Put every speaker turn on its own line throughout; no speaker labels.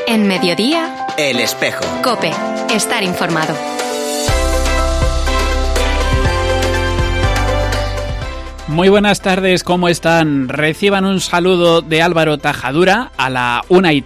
En Mediodía,
El Espejo.
COPE. Estar informado.
Muy buenas tardes, ¿cómo están? Reciban un saludo de Álvaro Tajadura a la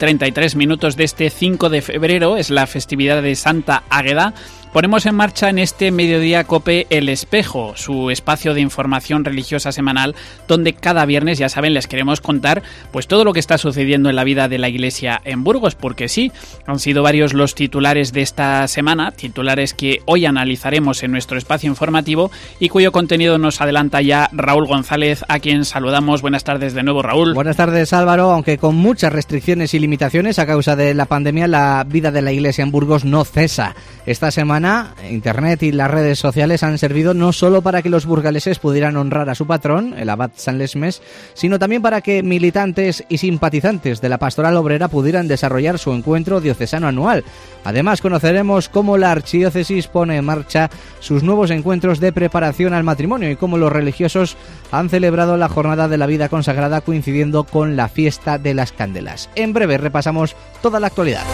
1:33 de este 5 de febrero, es la festividad de Santa Águeda. Ponemos en marcha en este Mediodía COPE El Espejo, su espacio de información religiosa semanal, donde cada viernes, ya saben, les queremos contar pues todo lo que está sucediendo en la vida de la Iglesia en Burgos, porque sí, han sido varios los titulares de esta semana, titulares que hoy analizaremos en nuestro espacio informativo y cuyo contenido nos adelanta ya Raúl González, a quien saludamos. Buenas tardes de nuevo, Raúl.
Buenas tardes, Álvaro. Aunque con muchas restricciones y limitaciones a causa de la pandemia, la vida de la Iglesia en Burgos no cesa. Esta semana Internet y las redes sociales han servido no solo para que los burgaleses pudieran honrar a su patrón, el abad San Lesmes, sino también para que militantes y simpatizantes de la Pastoral Obrera pudieran desarrollar su encuentro diocesano anual. Además, conoceremos cómo la Archidiócesis pone en marcha sus nuevos encuentros de preparación al matrimonio y cómo los religiosos han celebrado la Jornada de la Vida Consagrada coincidiendo con la Fiesta de las Candelas. En breve repasamos toda la actualidad.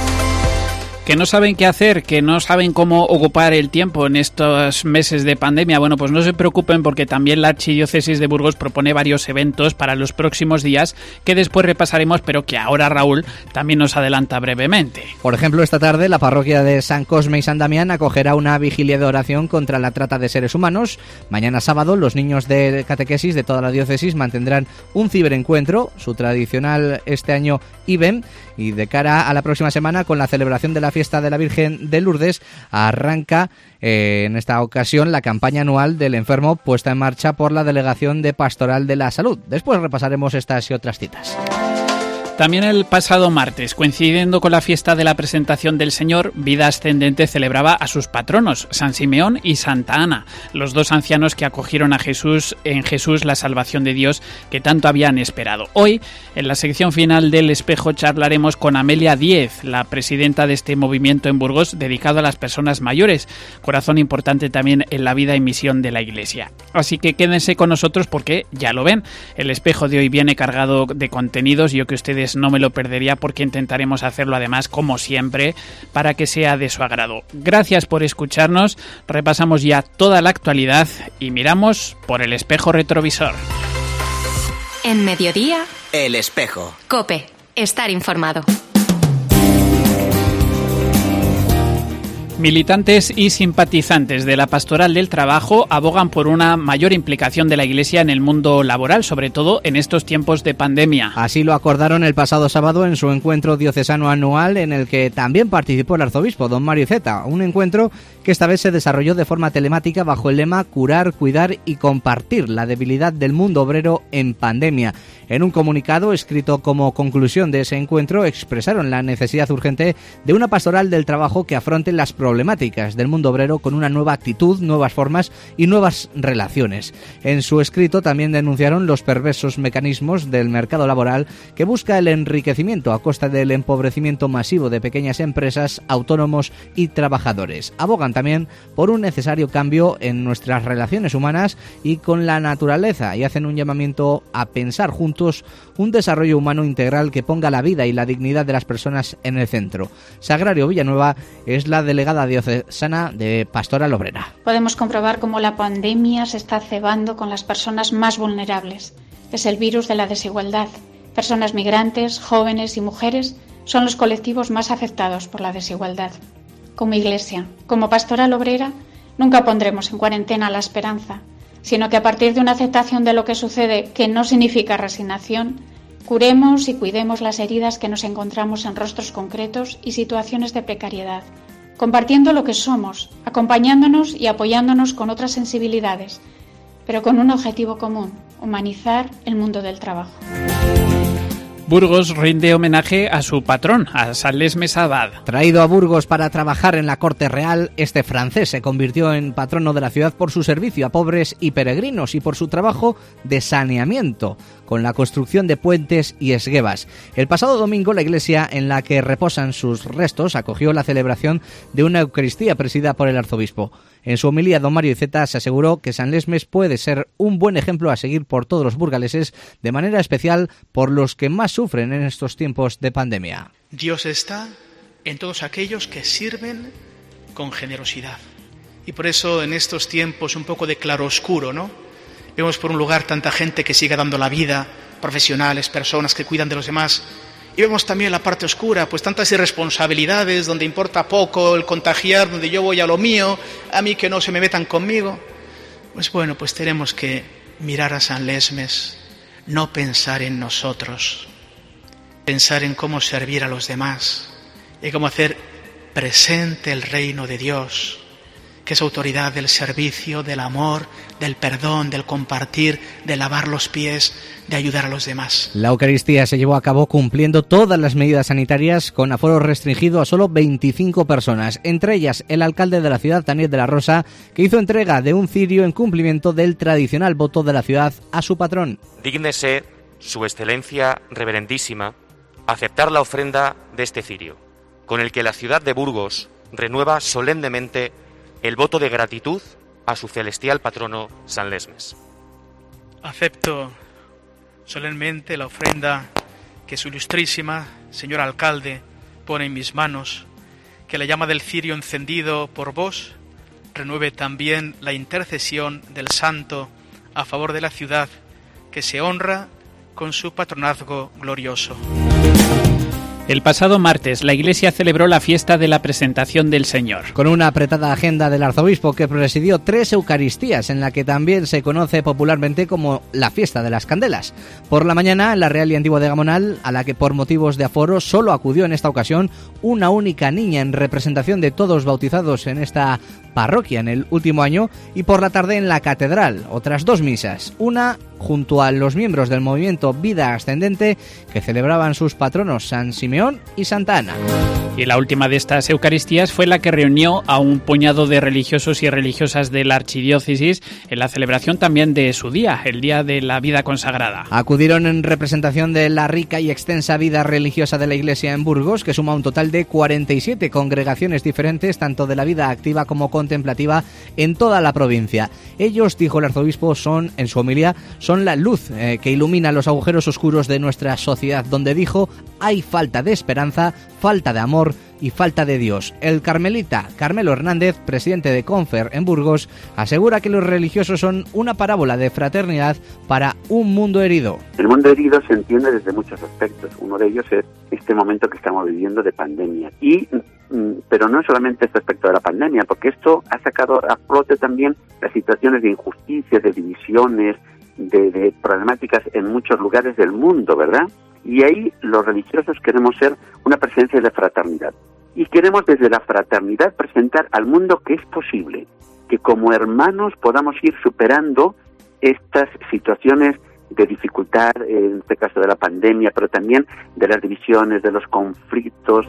Que no saben qué hacer, que no saben cómo ocupar el tiempo en estos meses de pandemia. Bueno, pues no se preocupen porque también la Archidiócesis de Burgos propone varios eventos para los próximos días que después repasaremos, pero que ahora Raúl también nos adelanta brevemente.
Por ejemplo, esta tarde la parroquia de San Cosme y San Damián acogerá una vigilia de oración contra la trata de seres humanos. Mañana sábado los niños de catequesis de toda la diócesis mantendrán un ciberencuentro, su tradicional este año IBEM, y de cara a la próxima semana con la celebración de la Fiesta de la Virgen de Lourdes arranca en esta ocasión la campaña anual del enfermo puesta en marcha por la Delegación de Pastoral de la Salud. Después repasaremos estas y otras citas.
También el pasado martes, coincidiendo con la fiesta de la Presentación del Señor, Vida Ascendente celebraba a sus patronos, San Simeón y Santa Ana, los dos ancianos que acogieron a Jesús en Jesús la salvación de Dios que tanto habían esperado. Hoy, en la sección final del Espejo, charlaremos con Amelia Díez, la presidenta de este movimiento en Burgos dedicado a las personas mayores, corazón importante también en la vida y misión de la Iglesia. Así que quédense con nosotros porque, ya lo ven, el Espejo de hoy viene cargado de contenidos, yo que ustedes no me lo perdería porque intentaremos hacerlo además como siempre para que sea de su agrado. Gracias por escucharnos, repasamos ya toda la actualidad y miramos por el espejo retrovisor.
En Mediodía,
El Espejo.
COPE. Estar informado.
Militantes y simpatizantes de la Pastoral del Trabajo abogan por una mayor implicación de la Iglesia en el mundo laboral, sobre todo en estos tiempos de pandemia.
Así lo acordaron el pasado sábado en su encuentro diocesano anual en el que también participó el arzobispo, don Mario Zeta, un encuentro que esta vez se desarrolló de forma telemática bajo el lema Curar, Cuidar y Compartir la debilidad del mundo obrero en pandemia. En un comunicado escrito como conclusión de ese encuentro expresaron la necesidad urgente de una pastoral del trabajo que afronte las problemáticas del mundo obrero con una nueva actitud, nuevas formas y nuevas relaciones. En su escrito también denunciaron los perversos mecanismos del mercado laboral que busca el enriquecimiento a costa del empobrecimiento masivo de pequeñas empresas, autónomos y trabajadores. Abogan también por un necesario cambio en nuestras relaciones humanas y con la naturaleza y hacen un llamamiento a pensar juntos un desarrollo humano integral que ponga la vida y la dignidad de las personas en el centro. Sagrario Villanueva es la delegada diocesana de Pastoral Obrera.
Podemos comprobar cómo la pandemia se está cebando con las personas más vulnerables. Es el virus de la desigualdad. Personas migrantes, jóvenes y mujeres son los colectivos más afectados por la desigualdad. Como Iglesia, como Pastoral Obrera, nunca pondremos en cuarentena la esperanza, sino que a partir de una aceptación de lo que sucede, que no significa resignación, curemos y cuidemos las heridas que nos encontramos en rostros concretos y situaciones de precariedad, compartiendo lo que somos, acompañándonos y apoyándonos con otras sensibilidades, pero con un objetivo común: humanizar el mundo del trabajo.
Burgos rinde homenaje a su patrón, a San Lesmes Abad.
Traído a Burgos para trabajar en la corte real, este francés se convirtió en patrono de la ciudad por su servicio a pobres y peregrinos y por su trabajo de saneamiento. con la construcción de puentes y esguevas. El pasado domingo, la iglesia en la que reposan sus restos acogió la celebración de una Eucaristía presidida por el arzobispo. En su homilía, don Mario Iceta se aseguró que San Lesmes puede ser un buen ejemplo a seguir por todos los burgaleses, de manera especial por los que más sufren en estos tiempos de pandemia.
Dios está en todos aquellos que sirven con generosidad. Y por eso en estos tiempos un poco de claroscuro, ¿no? Vemos por un lugar tanta gente que sigue dando la vida, profesionales, personas que cuidan de los demás. Y vemos también la parte oscura, pues tantas irresponsabilidades, donde importa poco el contagiar, donde yo voy a lo mío, a mí que no se me metan conmigo. Pues bueno, pues tenemos que mirar a San Lesmes, no pensar en nosotros, pensar en cómo servir a los demás y cómo hacer presente el reino de Dios, que es autoridad del servicio, del amor, del perdón, del compartir, de lavar los pies, de ayudar a los demás.
La Eucaristía se llevó a cabo cumpliendo todas las medidas sanitarias con aforo restringido a solo 25 personas, entre ellas el alcalde de la ciudad, Daniel de la Rosa, que hizo entrega de un cirio en cumplimiento del tradicional voto de la ciudad a su patrón.
Dígnese, su excelencia reverendísima, aceptar la ofrenda de este cirio, con el que la ciudad de Burgos renueva solemnemente el voto de gratitud a su celestial patrono San Lesmes.
Acepto solemnemente la ofrenda que su ilustrísima señor alcalde pone en mis manos, que la llama del cirio encendido por vos renueve también la intercesión del santo a favor de la ciudad, que se honra con su patronazgo glorioso.
El pasado martes, la Iglesia celebró la fiesta de la Presentación del Señor.
Con una apretada agenda del arzobispo que presidió 3 Eucaristías, en la que también se conoce popularmente como la Fiesta de las Candelas. Por la mañana, en la Real y Antigua de Gamonal, a la que por motivos de aforo solo acudió en esta ocasión una única niña en representación de todos bautizados en esta parroquia en el último año, y por la tarde en la catedral, otras 2 misas, una junto a los miembros del movimiento Vida Ascendente que celebraban sus patronos San Simeón y Santa Ana.
Y la última de estas Eucaristías fue la que reunió a un puñado de religiosos y religiosas de la archidiócesis en la celebración también de su día, el Día de la Vida Consagrada.
Acudieron en representación de la rica y extensa vida religiosa de la Iglesia en Burgos, que suma un total de 47 congregaciones diferentes, tanto de la vida activa como contemplativa, en toda la provincia. Ellos, dijo el arzobispo, son, en su homilía, son la luz que ilumina los agujeros oscuros de nuestra sociedad, donde dijo hay falta de esperanza, falta de amor y falta de Dios. El carmelita Carmelo Hernández, presidente de Confer en Burgos, asegura que los religiosos son una parábola de fraternidad para un mundo herido.
El mundo herido se entiende desde muchos aspectos. Uno de ellos es este momento que estamos viviendo de pandemia. Pero no solamente este aspecto de la pandemia, porque esto ha sacado a flote también las situaciones de injusticia, de divisiones, de problemáticas en muchos lugares del mundo, ¿verdad? Y ahí los religiosos queremos ser una presencia de fraternidad. Y queremos desde la fraternidad presentar al mundo que es posible, que como hermanos podamos ir superando estas situaciones de dificultad, en este caso de la pandemia, pero también de las divisiones, de los conflictos.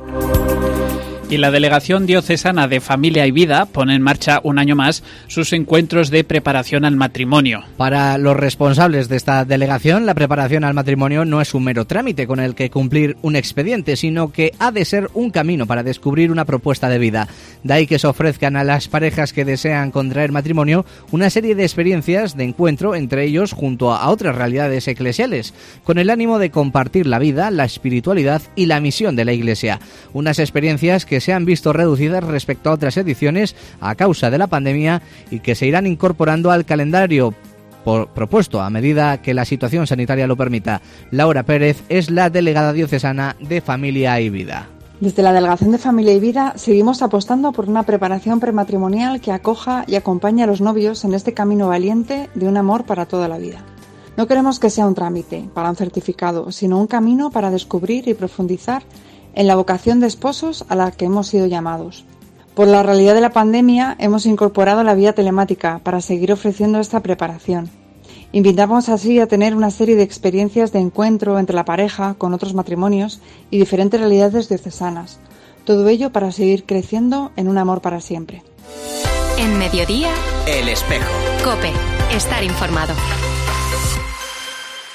Y la Delegación Diocesana de Familia y Vida pone en marcha un año más sus encuentros de preparación al matrimonio.
Para los responsables de esta delegación, la preparación al matrimonio no es un mero trámite con el que cumplir un expediente, sino que ha de ser un camino para descubrir una propuesta de vida. De ahí que se ofrezcan a las parejas que desean contraer matrimonio una serie de experiencias de encuentro entre ellos junto a otras realidades eclesiales, con el ánimo de compartir la vida, la espiritualidad y la misión de la Iglesia. Unas experiencias que se han visto reducidas respecto a otras ediciones a causa de la pandemia y que se irán incorporando al calendario propuesto a medida que la situación sanitaria lo permita. Laura Pérez es la delegada diocesana de Familia y Vida.
Desde la Delegación de Familia y Vida seguimos apostando por una preparación prematrimonial que acoja y acompañe a los novios en este camino valiente de un amor para toda la vida. No queremos que sea un trámite para un certificado, sino un camino para descubrir y profundizar en la vocación de esposos a la que hemos sido llamados. Por la realidad de la pandemia hemos incorporado la vía telemática para seguir ofreciendo esta preparación. Invitamos así a tener una serie de experiencias de encuentro entre la pareja con otros matrimonios y diferentes realidades diocesanas. Todo ello para seguir creciendo en un amor para siempre.
En Mediodía,
El Espejo.
COPE. Estar informado.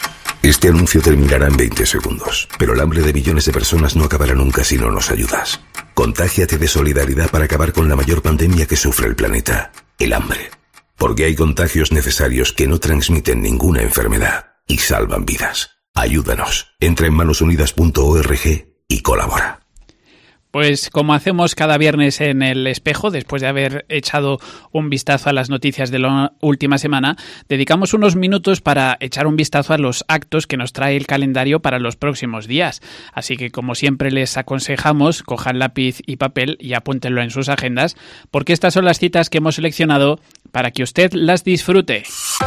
Este anuncio terminará en 20 segundos, pero el hambre de millones de personas no acabará nunca si no nos ayudas. Contágiate de solidaridad para acabar con la mayor pandemia que sufre el planeta, el hambre. Porque hay contagios necesarios que no transmiten ninguna enfermedad y salvan vidas. Ayúdanos. Entra en manosunidas.org y colabora.
Pues como hacemos cada viernes en El Espejo, después de haber echado un vistazo a las noticias de la última semana, dedicamos unos minutos para echar un vistazo a los actos que nos trae el calendario para los próximos días. Así que, como siempre les aconsejamos, cojan lápiz y papel y apúntenlo en sus agendas, porque estas son las citas que hemos seleccionado para que usted las disfrute.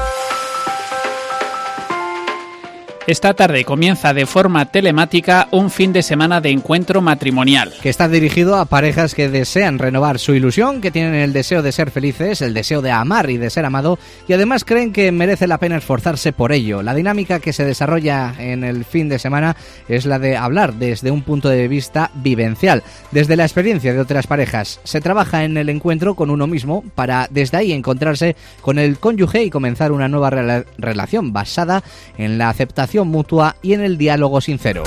Esta tarde comienza de forma telemática un fin de semana de encuentro matrimonial.
Que está dirigido a parejas que desean renovar su ilusión, que tienen el deseo de ser felices, el deseo de amar y de ser amado, y además creen que merece la pena esforzarse por ello. La dinámica que se desarrolla en el fin de semana es la de hablar desde un punto de vista vivencial, desde la experiencia de otras parejas. Se trabaja en el encuentro con uno mismo para desde ahí encontrarse con el cónyuge y comenzar una nueva relación basada en la aceptación mutua y en el diálogo sincero.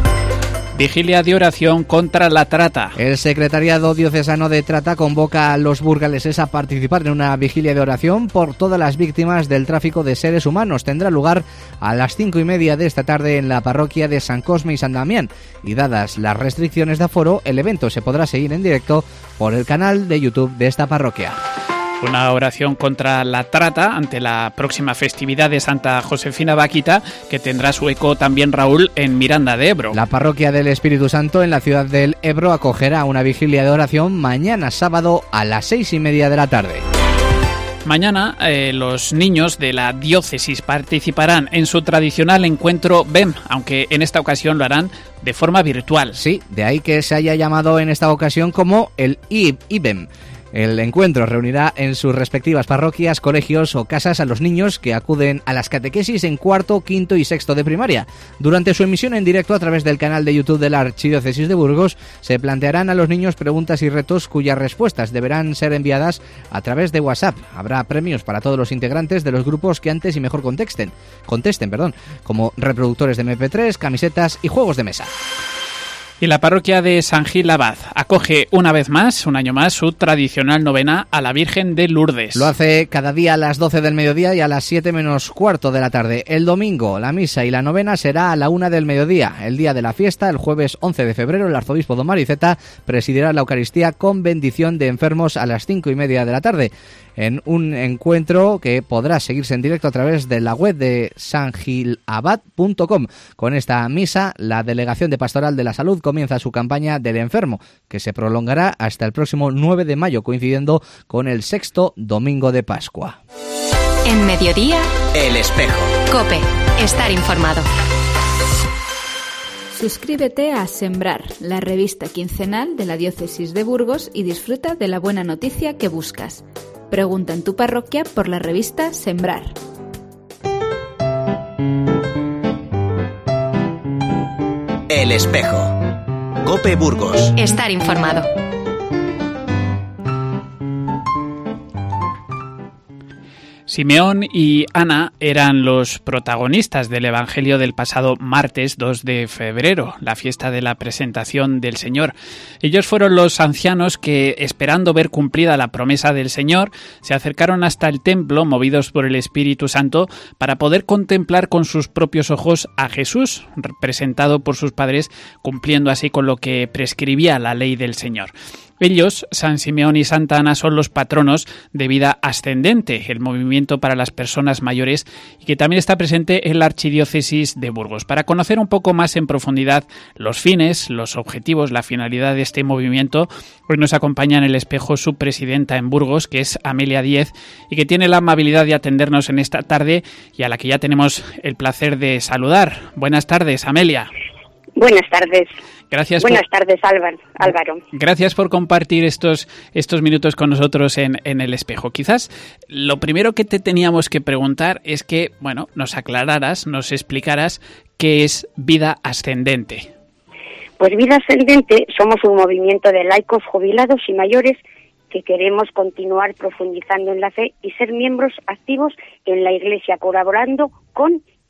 Vigilia de oración contra la trata.
El Secretariado Diocesano de Trata convoca a los burgaleses a participar en una vigilia de oración por todas las víctimas del tráfico de seres humanos. Tendrá lugar a las 5:30 de esta tarde en la parroquia de San Cosme y San Damián. Y dadas las restricciones de aforo, el evento se podrá seguir en directo por el canal de YouTube de esta parroquia.
Una oración contra la trata ante la próxima festividad de Santa Josefina Vaquita, que tendrá su eco también, Raúl, en Miranda de Ebro.
La parroquia del Espíritu Santo en la ciudad del Ebro acogerá una vigilia de oración mañana sábado a las 6:30 de la tarde.
Mañana los niños de la diócesis participarán en su tradicional encuentro BEM, aunque en esta ocasión lo harán de forma virtual.
Sí, de ahí que se haya llamado en esta ocasión como el IBEM. El encuentro reunirá en sus respectivas parroquias, colegios o casas a los niños que acuden a las catequesis en cuarto, quinto y sexto de primaria. Durante su emisión en directo a través del canal de YouTube de la Archidiócesis de Burgos, se plantearán a los niños preguntas y retos cuyas respuestas deberán ser enviadas a través de WhatsApp. Habrá premios para todos los integrantes de los grupos que antes y mejor contesten, como reproductores de MP3, camisetas y juegos de mesa.
Y la parroquia de San Gil Abad acoge una vez más, un año más, su tradicional novena a la Virgen de Lourdes.
Lo hace cada día a las 12 del mediodía y a las 7 menos cuarto de la tarde. El domingo, la misa y la novena será a la 1 del mediodía. El día de la fiesta, el jueves 11 de febrero, el arzobispo don Mario Iceta presidirá la Eucaristía con bendición de enfermos a las 5:30 de la tarde. En un encuentro que podrá seguirse en directo a través de la web de sangilabad.com. Con esta misa, la Delegación de Pastoral de la Salud comienza su campaña del enfermo, que se prolongará hasta el próximo 9 de mayo, coincidiendo con el 6º domingo de Pascua.
En Mediodía,
El Espejo.
COPE. Estar informado.
Suscríbete a Sembrar, la revista quincenal de la Diócesis de Burgos, y disfruta de la buena noticia que buscas. Pregunta en tu parroquia por la revista Sembrar.
El Espejo. COPE Burgos.
Estar informado.
Simeón y Ana eran los protagonistas del Evangelio del pasado martes 2 de febrero, la fiesta de la presentación del Señor. Ellos fueron los ancianos que, esperando ver cumplida la promesa del Señor, se acercaron hasta el templo, movidos por el Espíritu Santo, para poder contemplar con sus propios ojos a Jesús, representado por sus padres, cumpliendo así con lo que prescribía la ley del Señor. Ellos, San Simeón y Santa Ana, son los patronos de Vida Ascendente, el movimiento para las personas mayores, y que también está presente en la Archidiócesis de Burgos. Para conocer un poco más en profundidad los fines, los objetivos, la finalidad de este movimiento, hoy nos acompaña en El Espejo su presidenta en Burgos, que es Amelia Díez, y que tiene la amabilidad de atendernos en esta tarde y a la que ya tenemos el placer de saludar. Buenas tardes, Amelia.
Buenas tardes.
Buenas
tardes, Álvaro.
Gracias por compartir estos minutos con nosotros en El Espejo. Quizás lo primero que te teníamos que preguntar es que, nos aclararas, nos explicaras qué es Vida Ascendente.
Pues Vida Ascendente somos un movimiento de laicos jubilados y mayores que queremos continuar profundizando en la fe y ser miembros activos en la Iglesia, colaborando con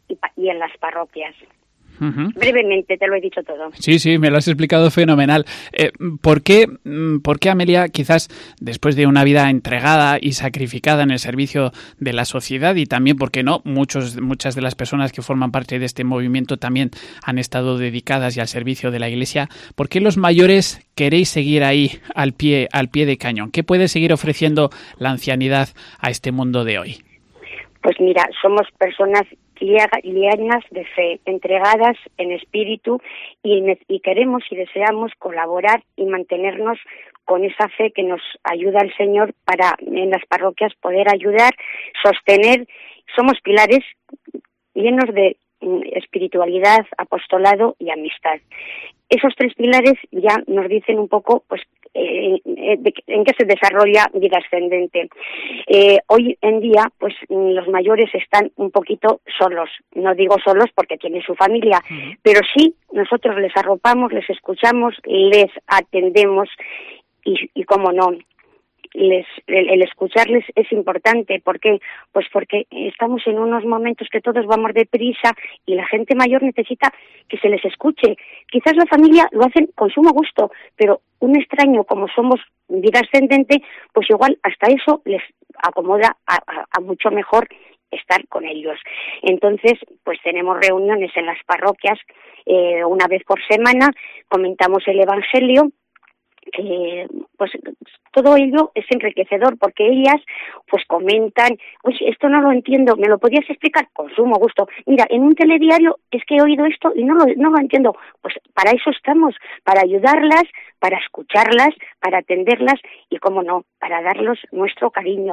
y en las parroquias.
Uh-huh.
Brevemente te lo he dicho todo.
Sí, me lo has explicado fenomenal. ¿Por qué, Amelia, quizás después de una vida entregada y sacrificada en el servicio de la sociedad, y también, ¿por qué no?, muchas de las personas que forman parte de este movimiento también han estado dedicadas y al servicio de la Iglesia, ¿por qué los mayores queréis seguir ahí al pie de cañón? ¿Qué puede seguir ofreciendo la ancianidad a este mundo de hoy?
Pues mira, somos personas lianas de fe, entregadas en espíritu, y queremos y deseamos colaborar y mantenernos con esa fe que nos ayuda el Señor para en las parroquias poder ayudar, sostener. Somos pilares llenos de espiritualidad, apostolado y amistad. Esos 3 pilares ya nos dicen un poco pues en qué se desarrolla vida ascendente. Hoy en día pues los mayores están un poquito solos. No digo solos porque tienen su familia, pero sí nosotros les arropamos, les escuchamos, les atendemos y cómo no, el escucharles es importante. ¿Por qué? Pues porque estamos en unos momentos que todos vamos deprisa y la gente mayor necesita que se les escuche. Quizás la familia lo hacen con sumo gusto, pero un extraño, como somos vida ascendente, pues igual hasta eso les acomoda a mucho mejor estar con ellos. Entonces, pues tenemos reuniones en las parroquias una vez por semana, comentamos el Evangelio. Pues todo ello es enriquecedor porque ellas pues comentan, oye, esto no lo entiendo, ¿me lo podías explicar? Con sumo gusto. Mira, en un telediario es que he oído esto y no lo entiendo. Pues para eso estamos, para ayudarlas, para escucharlas, para atenderlas y, cómo no, para darles nuestro cariño.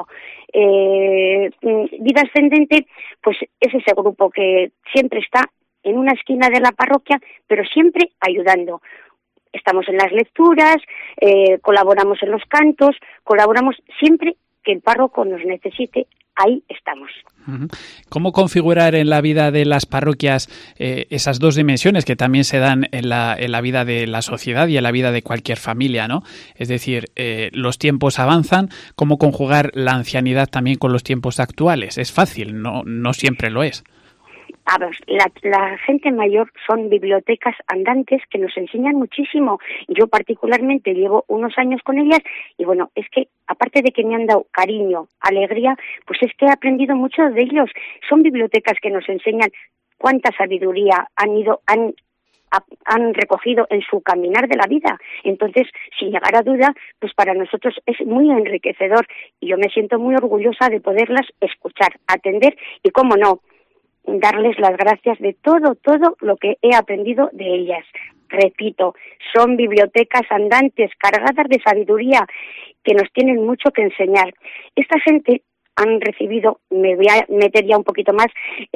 Vida Ascendente pues es ese grupo que siempre está en una esquina de la parroquia, pero siempre ayudando. Estamos en las lecturas, colaboramos en los cantos, colaboramos siempre que el párroco nos necesite, ahí estamos.
¿Cómo configurar en la vida de las parroquias esas 2 dimensiones que también se dan en la vida de la sociedad y en la vida de cualquier familia, ¿no? Es decir, los tiempos avanzan, ¿cómo conjugar la ancianidad también con los tiempos actuales? Es fácil, no siempre lo es.
A ver, la gente mayor son bibliotecas andantes que nos enseñan muchísimo. Yo particularmente llevo unos años con ellas y bueno, es que aparte de que me han dado cariño, alegría, pues es que he aprendido mucho de ellos. Son bibliotecas que nos enseñan cuánta sabiduría han recogido en su caminar de la vida. Entonces, sin llegar a duda, pues para nosotros es muy enriquecedor y yo me siento muy orgullosa de poderlas escuchar, atender y, cómo no, darles las gracias de todo lo que he aprendido de ellas. Repito, son bibliotecas andantes cargadas de sabiduría que nos tienen mucho que enseñar. Esta gente han recibido, me voy a meter ya un poquito más,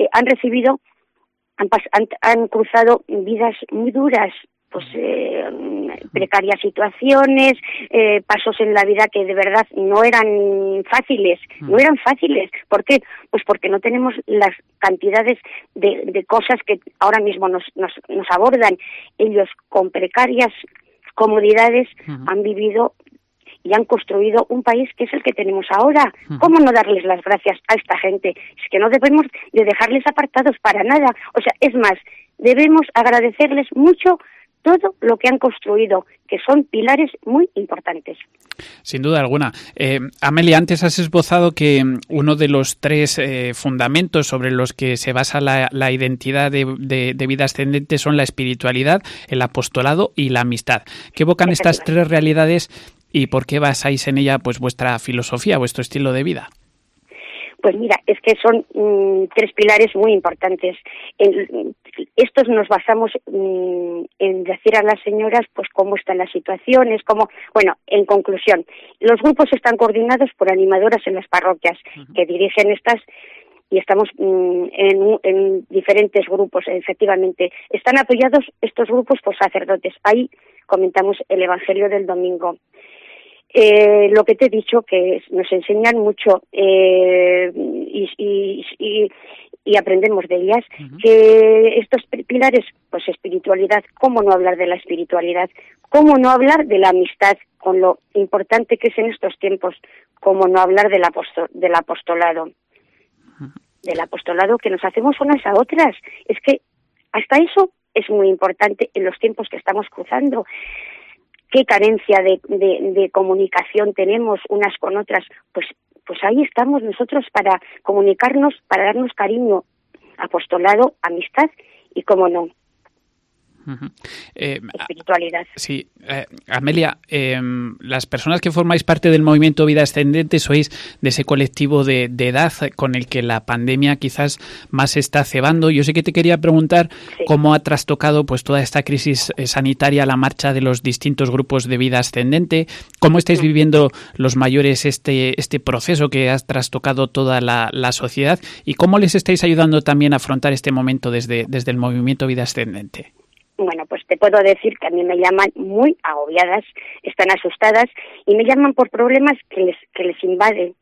han cruzado vidas muy duras, pues precarias situaciones, pasos en la vida que de verdad no eran fáciles. ¿Por qué? Pues porque no tenemos las cantidades de cosas que ahora mismo nos abordan. Ellos con precarias comodidades han vivido y han construido un país que es el que tenemos ahora. ¿Cómo no darles las gracias a esta gente? Es que no debemos de dejarles apartados para nada. O sea, es más, debemos agradecerles mucho todo lo que han construido, que son pilares muy importantes.
Sin duda alguna. Amelia, antes has esbozado que uno de los 3 fundamentos sobre los que se basa la identidad de vida ascendente son la espiritualidad, el apostolado y la amistad. ¿Qué evocan estas 3 realidades y por qué basáis en ella pues vuestra filosofía, vuestro estilo de vida?
Pues mira, es que son 3 pilares muy importantes. Estos nos basamos en decir a las señoras pues cómo están las situaciones, en conclusión, los grupos están coordinados por animadoras en las parroquias que dirigen estas y estamos en diferentes grupos, efectivamente. Están apoyados estos grupos por sacerdotes. Ahí comentamos el Evangelio del domingo. Lo que te he dicho, que nos enseñan mucho y aprendemos de ellas, que estos pilares, pues espiritualidad, ¿cómo no hablar de la espiritualidad? ¿Cómo no hablar de la amistad, con lo importante que es en estos tiempos? ¿Cómo no hablar del apostolado? del apostolado que nos hacemos unas a otras. Es que hasta eso es muy importante en los tiempos que estamos cruzando. ¿Qué carencia de comunicación tenemos unas con otras? Pues ahí estamos nosotros para comunicarnos, para darnos cariño, apostolado, amistad y, cómo no, espiritualidad.
Sí, Amelia, las personas que formáis parte del movimiento Vida Ascendente sois de ese colectivo de edad con el que la pandemia quizás más está cebando. Yo sé que te quería preguntar cómo ha trastocado pues toda esta crisis sanitaria la marcha de los distintos grupos de Vida Ascendente, cómo estáis viviendo los mayores este proceso que ha trastocado toda la sociedad y cómo les estáis ayudando también a afrontar este momento desde el movimiento Vida Ascendente.
Bueno, pues te puedo decir que a mí me llaman muy agobiadas, están asustadas y me llaman por problemas que les invaden,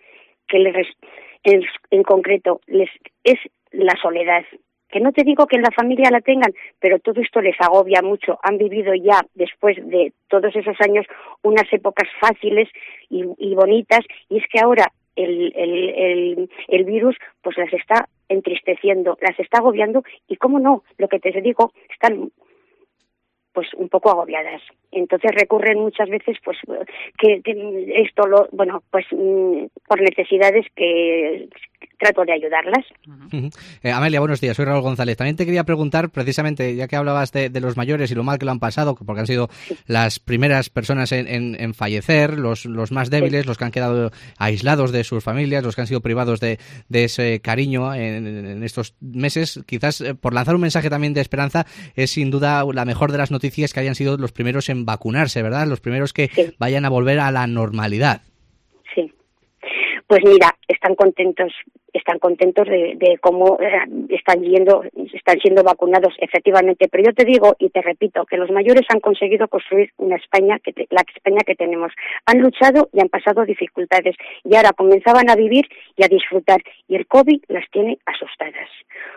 en concreto es la soledad. Que no te digo que en la familia la tengan, pero todo esto les agobia mucho. Han vivido ya, después de todos esos años, unas épocas fáciles y bonitas, y es que ahora el virus pues las está entristeciendo, las está agobiando, y cómo no, lo que te digo, están pues un poco agobiadas. Entonces recurren muchas veces pues que esto por necesidades que trato de ayudarlas.
Amelia, buenos días, soy Raúl González. También te quería preguntar, precisamente, ya que hablabas de los mayores y lo mal que lo han pasado, porque han sido las primeras personas en fallecer, los más débiles, los que han quedado aislados de sus familias, los que han sido privados de ese cariño en estos meses, quizás por lanzar un mensaje también de esperanza, es sin duda la mejor de las noticias que hayan sido los primeros en vacunarse, ¿verdad? Los primeros que vayan a volver a la normalidad.
Sí. Pues mira, están contentos de cómo están siendo vacunados efectivamente, pero yo te digo y te repito que los mayores han conseguido construir una España la España que tenemos. Han luchado y han pasado dificultades y ahora comenzaban a vivir y a disfrutar, y el COVID las tiene asustadas.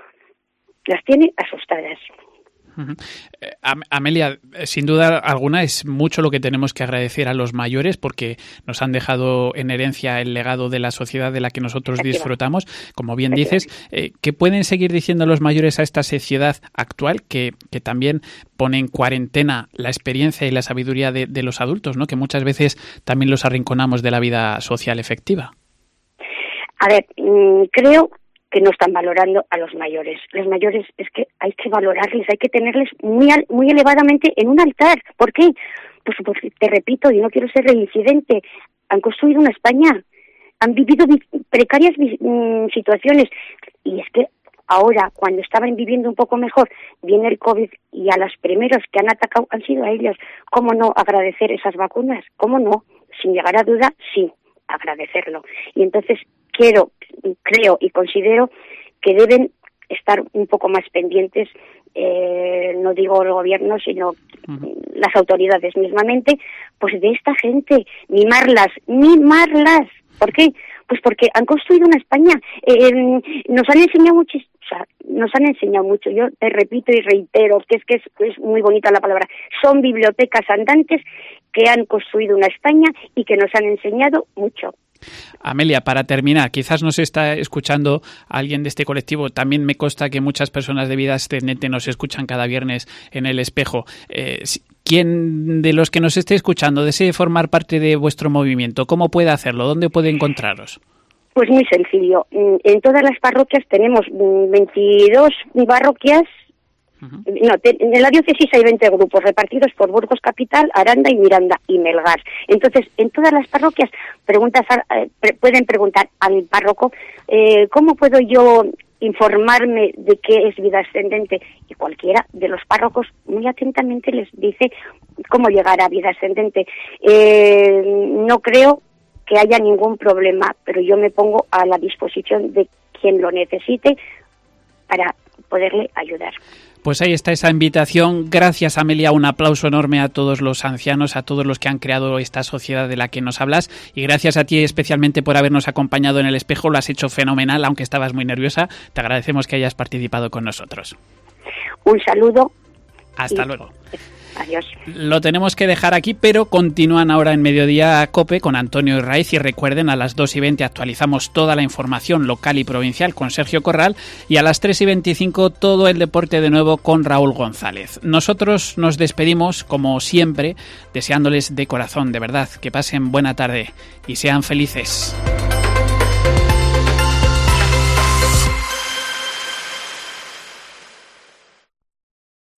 Amelia, sin duda alguna es mucho lo que tenemos que agradecer a los mayores porque nos han dejado en herencia el legado de la sociedad de la que nosotros disfrutamos. Como bien dices, ¿qué pueden seguir diciendo los mayores a esta sociedad actual que también pone en cuarentena la experiencia y la sabiduría de los adultos, ¿no? Que muchas veces también los arrinconamos de la vida social efectiva?
A ver, creo que no están valorando a los mayores. Los mayores es que hay que valorarles, hay que tenerles muy elevadamente en un altar. ¿Por qué? Pues porque, te repito, y no quiero ser reincidente, han construido una España, han vivido precarias situaciones, y es que ahora, cuando estaban viviendo un poco mejor, viene el COVID y a los primeros que han atacado han sido a ellos. ¿Cómo no agradecer esas vacunas? ¿Cómo no? Sin llegar a duda, sí, agradecerlo. Y entonces creo y considero que deben estar un poco más pendientes, no digo el gobierno, sino las autoridades mismamente, pues de esta gente, mimarlas. ¿Por qué? Pues porque han construido una España, nos han enseñado mucho, yo te repito y reitero que es muy bonita la palabra, son bibliotecas andantes que han construido una España y que nos han enseñado mucho.
Amelia, para terminar, quizás nos está escuchando alguien de este colectivo. También me consta que muchas personas de Vida Ascendente nos escuchan cada viernes en El Espejo. ¿Quién de los que nos esté escuchando desee formar parte de vuestro movimiento? ¿Cómo puede hacerlo? ¿Dónde puede encontraros?
Pues muy sencillo. En todas las parroquias tenemos 22 parroquias. No, en la diócesis hay 20 grupos repartidos por Burgos Capital, Aranda y Miranda y Melgar. Entonces, en todas las parroquias pueden preguntar al párroco ¿cómo puedo yo informarme de qué es Vida Ascendente? Y cualquiera de los párrocos muy atentamente les dice cómo llegar a Vida Ascendente. No creo que haya ningún problema, pero yo me pongo a la disposición de quien lo necesite para poderle ayudar.
Pues ahí está esa invitación. Gracias, Amelia. Un aplauso enorme a todos los ancianos, a todos los que han creado esta sociedad de la que nos hablas. Y gracias a ti especialmente por habernos acompañado en El Espejo. Lo has hecho fenomenal, aunque estabas muy nerviosa. Te agradecemos que hayas participado con nosotros.
Un saludo.
Hasta luego.
Adiós.
Lo tenemos que dejar aquí, pero continúan ahora en Mediodía COPE con Antonio Irraiz, y recuerden, a las 2:20 actualizamos toda la información local y provincial con Sergio Corral, y a las 3:25 todo el deporte de nuevo con Raúl González. Nosotros nos despedimos, como siempre, deseándoles de corazón, de verdad, que pasen buena tarde y sean felices.